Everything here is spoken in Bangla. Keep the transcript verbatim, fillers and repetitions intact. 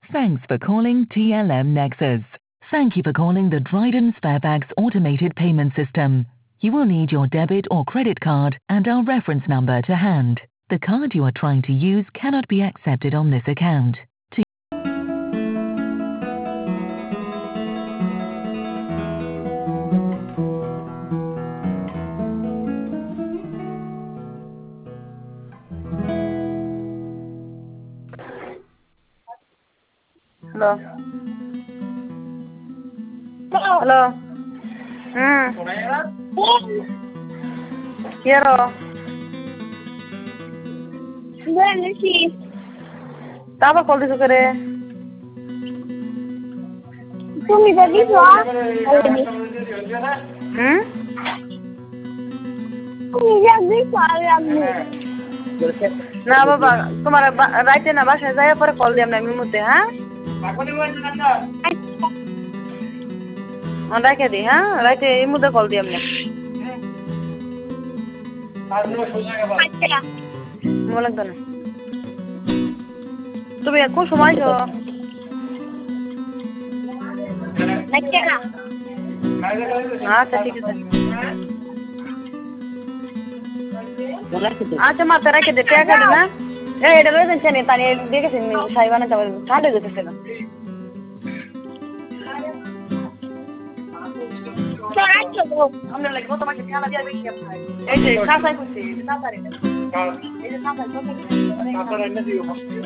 Thanks for calling T L M Nexus. Thank you for calling the Dryden Sparebags automated payment system. You will need your debit or credit card and our reference number to hand. The card you are trying to use cannot be accepted on this account. To Hello. Hello. Hmm. Quiero. Bueno, sí. Tava call দিছো করে তুমি তো দিছো অলরেডি হুম তুমি যা দিছো আগে আপনি না বাবা তোমার রাইতে না বাসায় যাই পরে কল দিলাম না মিমুতে হ্যাঁ অন রাখে দি হ্যাঁ রাইতে এই মুদে কল দিলাম না আচ্ছা বলেন তো না তুমি কোন সময় আছো আচ্ছা আচ্ছা ঠিক আছে আচ্ছা মাথা রাখে দে টাকা দে না এই এটা লয়ে যাচ্ছে না তানি দেখেছেন সাই বানাতে পারবে ঠান্ডা যেতেছে না সরাচ্ছো তো আমরা লাগবো তোমাকে খেলা দিয়া বেশি খাই এই যে খাসাই করছি খাসারে এই যে খাসাই করছি